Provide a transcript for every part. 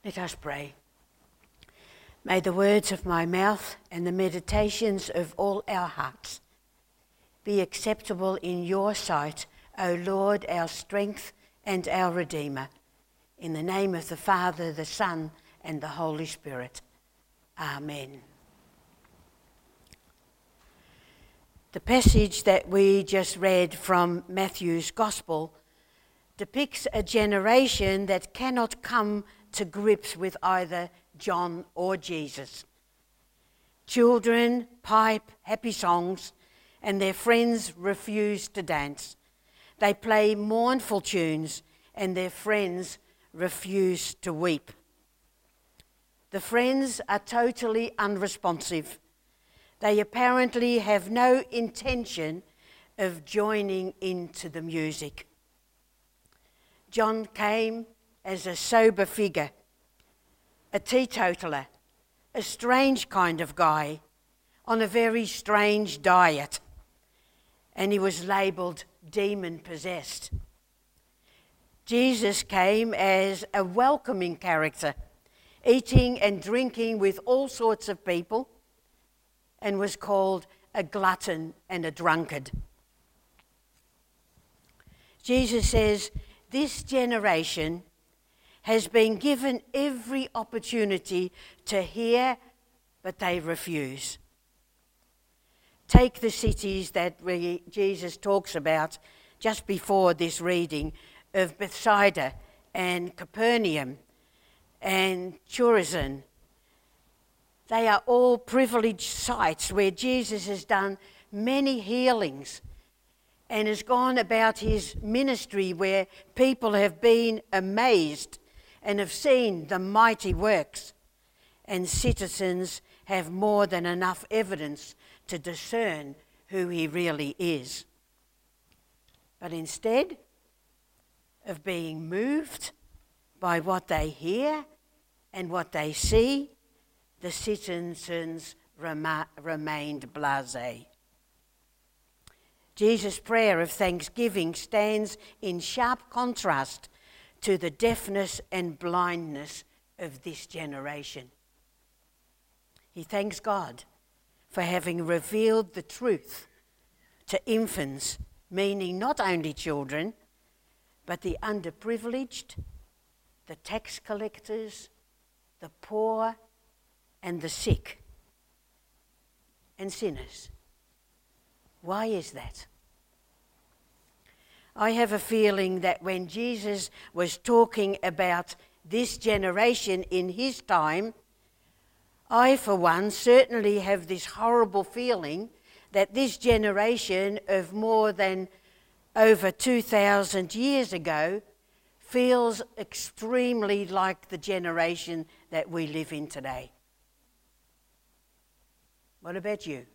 Let us pray. May the words of my mouth and the meditations of all our hearts be acceptable in your sight, O Lord, our strength and our Redeemer. In the name of the Father, the Son, and the Holy Spirit. Amen. The passage that we just read from Matthew's Gospel depicts a generation that cannot come to grips with either John or Jesus. Children pipe happy songs and their friends refuse to dance. They play mournful tunes and their friends refuse to weep. The friends are totally unresponsive. They apparently have no intention of joining into the music. John came as a sober figure, a teetotaler, a strange kind of guy, on a very strange diet, and he was labelled demon-possessed. Jesus came as a welcoming character, eating and drinking with all sorts of people, and was called a glutton and a drunkard. Jesus says, this generation has been given every opportunity to hear, but they refuse. Take the cities that Jesus talks about just before this reading of Bethsaida and Capernaum and Chorazin. They are all privileged sites where Jesus has done many healings and has gone about his ministry where people have been amazed and have seen the mighty works, and citizens have more than enough evidence to discern who he really is. But instead of being moved by what they hear and what they see, the citizens remained blasé. Jesus' prayer of thanksgiving stands in sharp contrast to the deafness and blindness of this generation. He thanks God for having revealed the truth to infants, meaning not only children, but the underprivileged, the tax collectors, the poor, and the sick, and sinners. Why is that? I have a feeling that when Jesus was talking about this generation in his time, I, for one, certainly have this horrible feeling that this generation of more than over 2,000 years ago feels extremely like the generation that we live in today. What about you?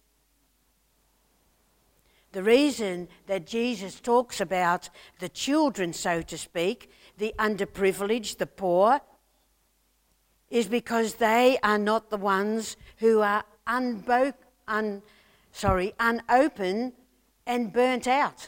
The reason that Jesus talks about the children, so to speak, the underprivileged, the poor, is because they are not the ones who are unopened and burnt out.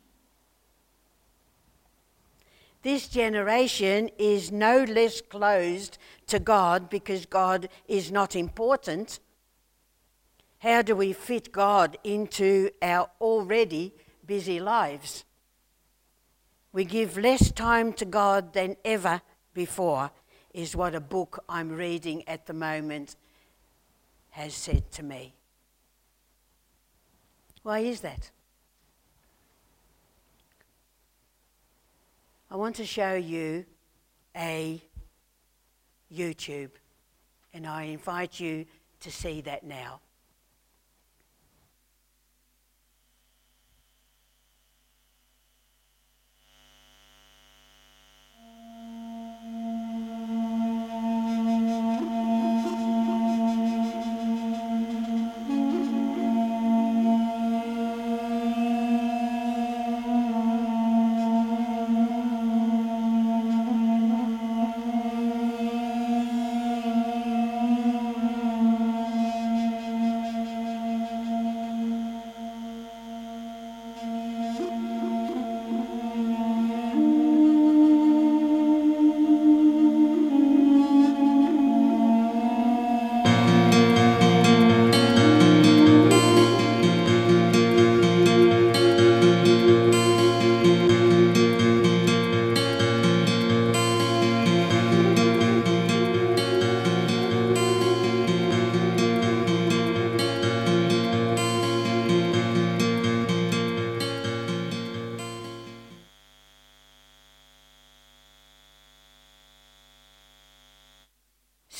This generation is no less closed to God because God is not important. How do we fit God into our already busy lives? We give less time to God than ever before, is what a book I'm reading at the moment has said to me. Why is that? I want to show you a YouTube, and I invite you to see that now.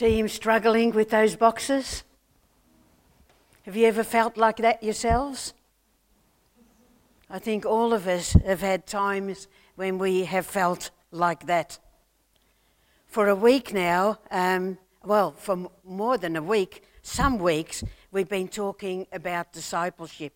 See him struggling with those boxes? Have you ever felt like that yourselves? I think all of us have had times when we have felt like that. For a week now, for more than a week, some weeks, we've been talking about discipleship.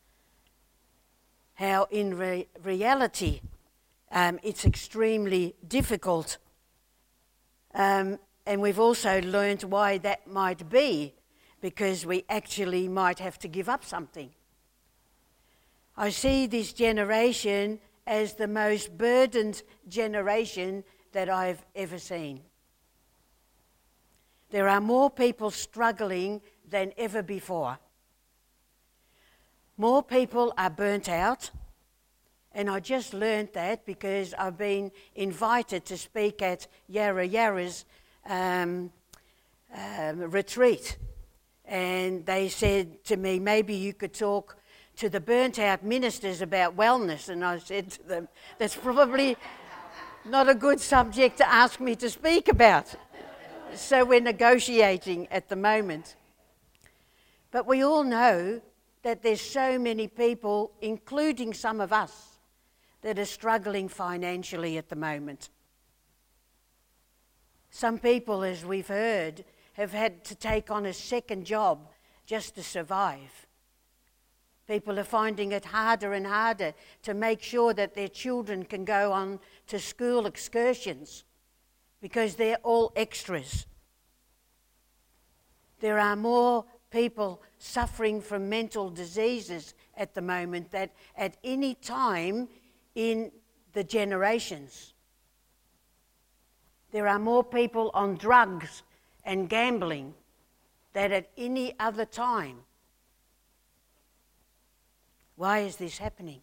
How in reality, it's extremely difficult. And we've also learned why that might be, because we actually might have to give up something. I see this generation as the most burdened generation that I've ever seen. There are more people struggling than ever before. More people are burnt out, and I just learned that because I've been invited to speak at Yarra Yarra's retreat. And they said to me, maybe you could talk to the burnt-out ministers about wellness. And I said to them, that's probably not a good subject to ask me to speak about. So we're negotiating at the moment. But we all know that there's so many people, including some of us, that are struggling financially at the moment. Some people, as we've heard, have had to take on a second job just to survive. People are finding it harder and harder to make sure that their children can go on to school excursions because they're all extras. There are more people suffering from mental diseases at the moment than at any time in the generations. There are more people on drugs and gambling than at any other time. Why is this happening?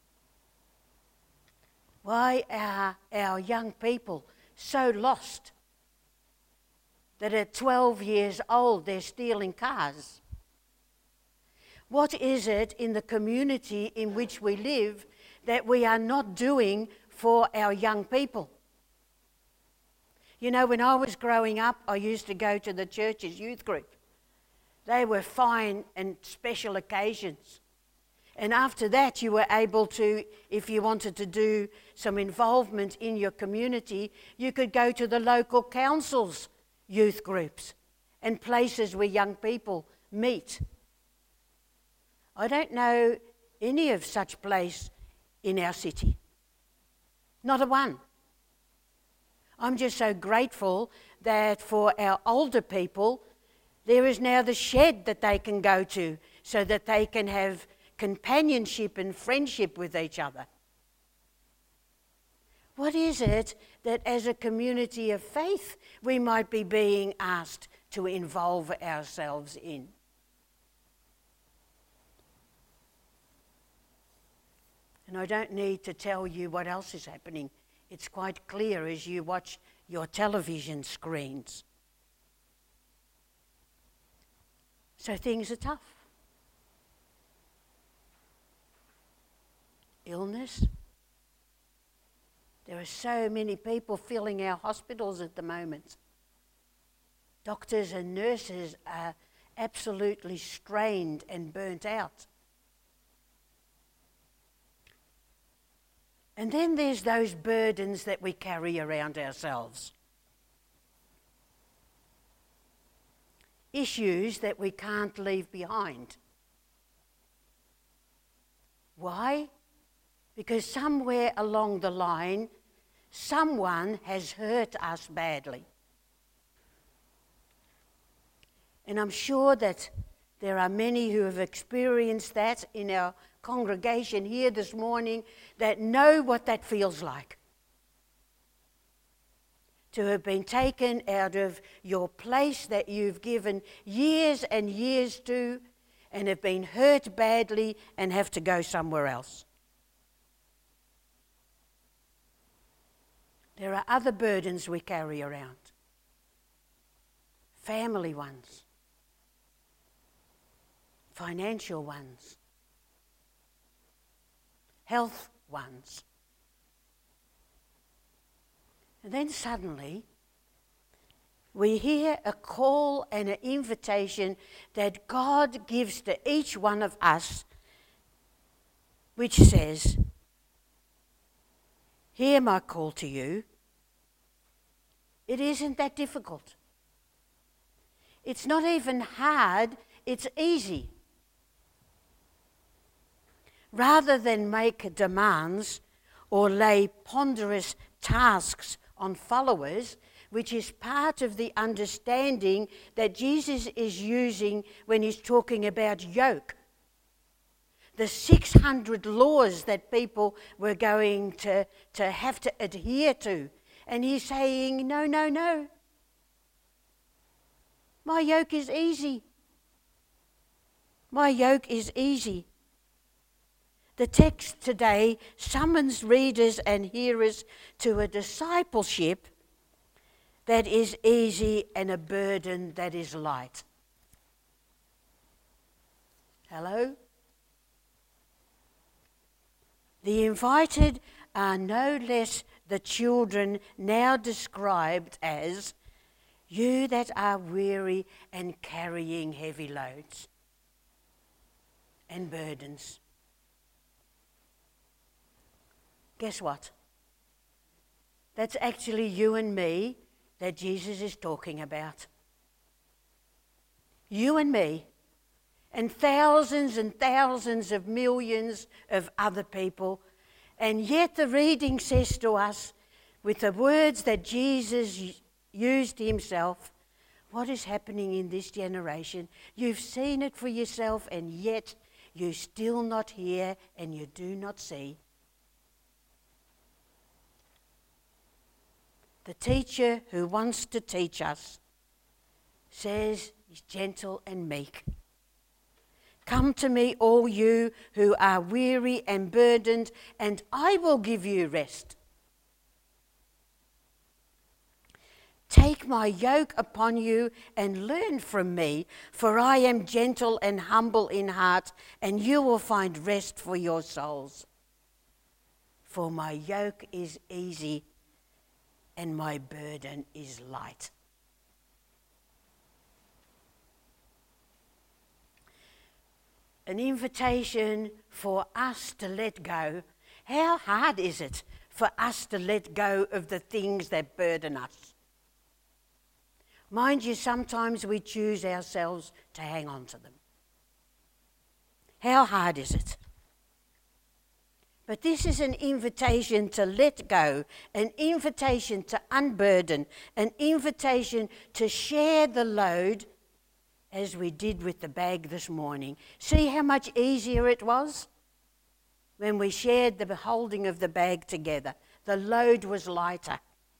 Why are our young people so lost that at 12 years old they're stealing cars? What is it in the community in which we live that we are not doing for our young people? You know, when I was growing up, I used to go to the church's youth group. They were fine and special occasions. And after that, you were able to, if you wanted to do some involvement in your community, you could go to the local council's youth groups and places where young people meet. I don't know any of such place in our city. Not a one. I'm just so grateful that for our older people, there is now the shed that they can go to so that they can have companionship and friendship with each other. What is it that as a community of faith we might be being asked to involve ourselves in? And I don't need to tell you what else is happening. It's quite clear as you watch your television screens. So things are tough. Illness. There are so many people filling our hospitals at the moment. Doctors and nurses are absolutely strained and burnt out. And then there's those burdens that we carry around ourselves. Issues that we can't leave behind. Why? Because somewhere along the line, someone has hurt us badly. And I'm sure that there are many who have experienced that in our congregation here this morning that know what that feels like. To have been taken out of your place that you've given years and years to and have been hurt badly and have to go somewhere else. There are other burdens we carry around. Family ones. Financial ones. Health ones. And then suddenly, we hear a call and an invitation that God gives to each one of us, which says, hear my call to you. It isn't that difficult. It's not even hard, it's easy. Rather than make demands or lay ponderous tasks on followers, which is part of the understanding that Jesus is using when he's talking about yoke. The 600 laws that people were going to have to adhere to. And he's saying, no, no, no. My yoke is easy. My yoke is easy. The text today summons readers and hearers to a discipleship that is easy and a burden that is light. Hello? The invited are no less the children now described as you that are weary and carrying heavy loads and burdens. Guess what? That's actually you and me that Jesus is talking about. You and me, and thousands of millions of other people. And yet the reading says to us, with the words that Jesus used himself, what is happening in this generation? You've seen it for yourself, and yet you still not hear and you do not see. The teacher who wants to teach us says he's gentle and meek. Come to me, all you who are weary and burdened, and I will give you rest. Take my yoke upon you and learn from me, for I am gentle and humble in heart, and you will find rest for your souls. For my yoke is easy and my burden is light. An invitation for us to let go. How hard is it for us to let go of the things that burden us? Mind you, sometimes we choose ourselves to hang on to them. How hard is it? But this is an invitation to let go, an invitation to unburden, an invitation to share the load, as we did with the bag this morning. See how much easier it was when we shared the holding of the bag together. The load was lighter.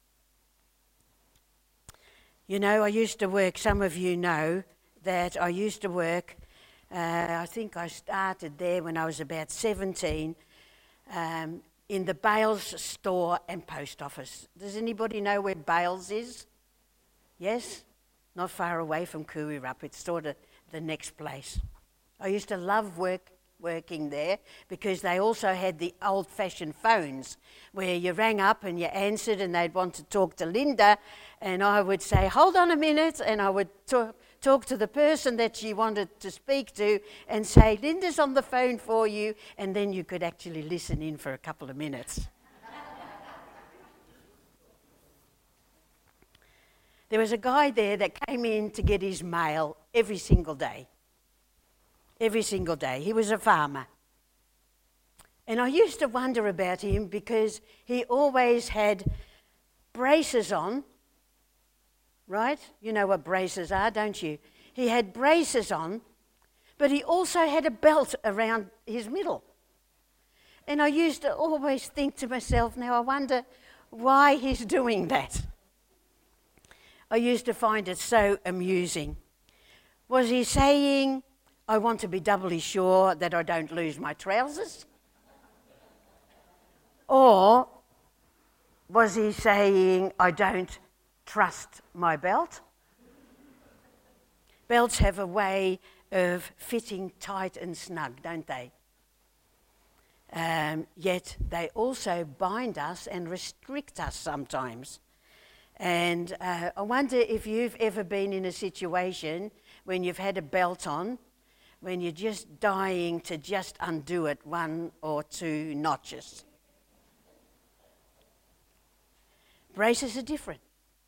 You know, I used to work, some of you know that I used to work, I think I started there when I was about 17, in the Bales store and post office. Does anybody know where Bales is? Yes? Not far away from Kuwirup. It's sort of the next place. I used to love working there because they also had the old-fashioned phones where you rang up and you answered and they'd want to talk to Linda, and I would say, hold on a minute, and I would talk to the person that you wanted to speak to and say, Linda's on the phone for you, and then you could actually listen in for a couple of minutes. There was a guy there that came in to get his mail every single day. Every single day. He was a farmer. And I used to wonder about him because he always had braces on, right? You know what braces are, don't you? He had braces on, but he also had a belt around his middle. And I used to always think to myself, now I wonder why he's doing that. I used to find it so amusing. Was he saying, I want to be doubly sure that I don't lose my trousers? Or was he saying, I don't trust my belt? Belts have a way of fitting tight and snug, don't they? Yet they also bind us and restrict us sometimes. And I wonder if you've ever been in a situation when you've had a belt on, when you're just dying to just undo it 1 or 2 notches. Braces are different.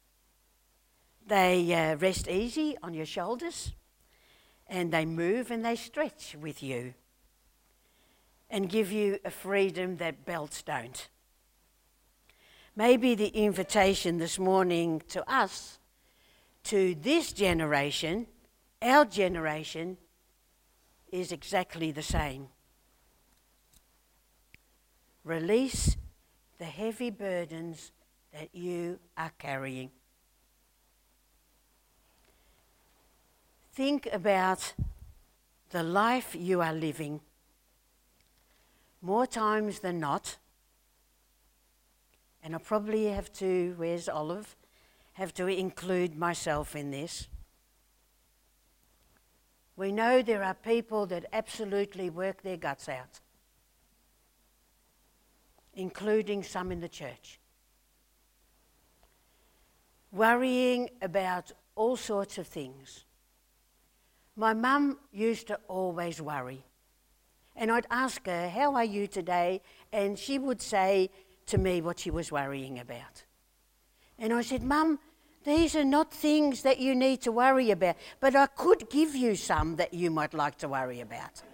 They rest easy on your shoulders, and they move and they stretch with you and give you a freedom that belts don't. Maybe the invitation this morning to us, to this generation, our generation, is exactly the same. Release the heavy burdens that you are carrying. Think about the life you are living. More times than not, and I probably have to, where's Olive, have to include myself in this. We know there are people that absolutely work their guts out, including some in the church, worrying about all sorts of things. My mum used to always worry. And I'd ask her, how are you today? And she would say to me what she was worrying about. And I said, Mum, these are not things that you need to worry about, but I could give you some that you might like to worry about.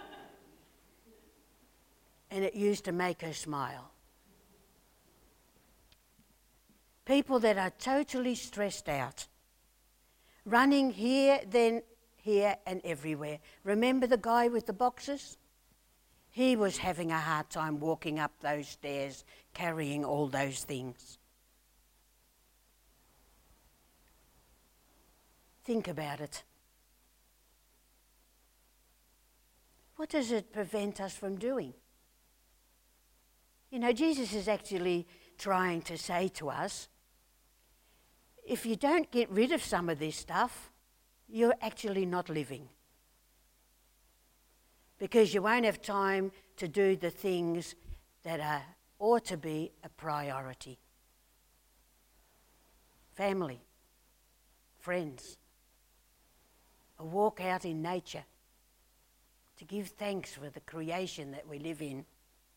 And it used to make her smile. People that are totally stressed out, running here, then here and everywhere. Remember the guy with the boxes? He was having a hard time walking up those stairs, carrying all those things. Think about it. What does it prevent us from doing? You know, Jesus is actually trying to say to us, if you don't get rid of some of this stuff, you're actually not living. Because you won't have time to do the things that ought to be a priority. Family, friends, a walk out in nature, to give thanks for the creation that we live in.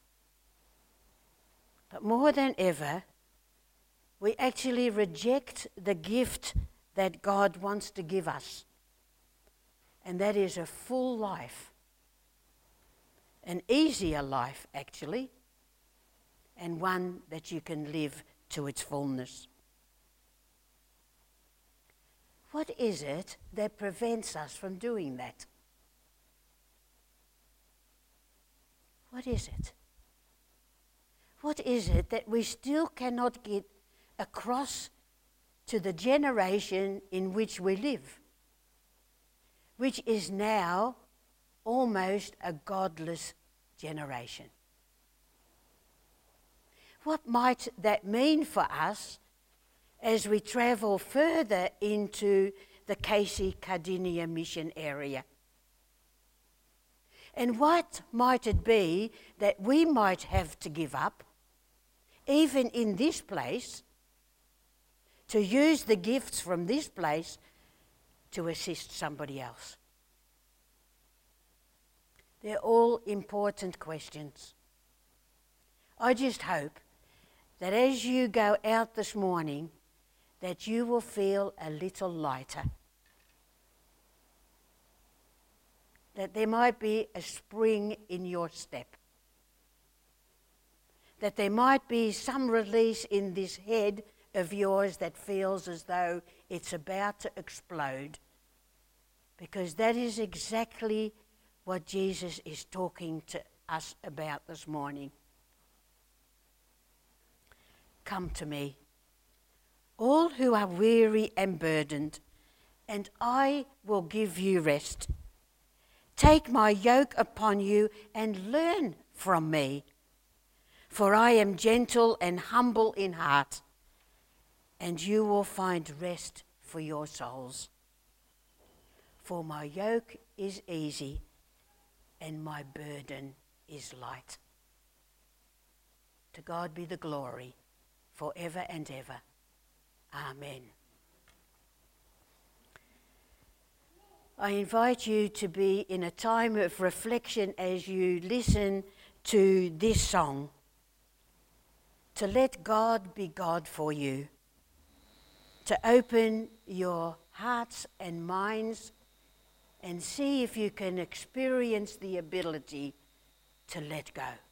But more than ever, we actually reject the gift that God wants to give us. And that is a full life. An easier life, actually, and one that you can live to its fullness. What is it that prevents us from doing that? What is it? What is it that we still cannot get across to the generation in which we live, which is now almost a godless generation? What might that mean for us as we travel further into the Casey Cardinia mission area? And what might it be that we might have to give up, even in this place, to use the gifts from this place to assist somebody else? They're all important questions. I just hope that as you go out this morning, that you will feel a little lighter. That there might be a spring in your step. That there might be some release in this head of yours that feels as though it's about to explode. Because that is exactly what Jesus is talking to us about this morning. Come to me, all who are weary and burdened, and I will give you rest. Take my yoke upon you and learn from me, for I am gentle and humble in heart, and you will find rest for your souls. For my yoke is easy and my burden is light. To God be the glory forever and ever. Amen. I invite you to be in a time of reflection as you listen to this song, to let God be God for you, to open your hearts and minds and see if you can experience the ability to let go.